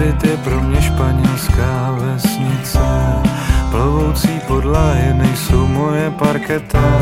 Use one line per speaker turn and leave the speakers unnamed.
Madrid je pro mě španělská vesnice, plovoucí podlahy nejsou moje parketa.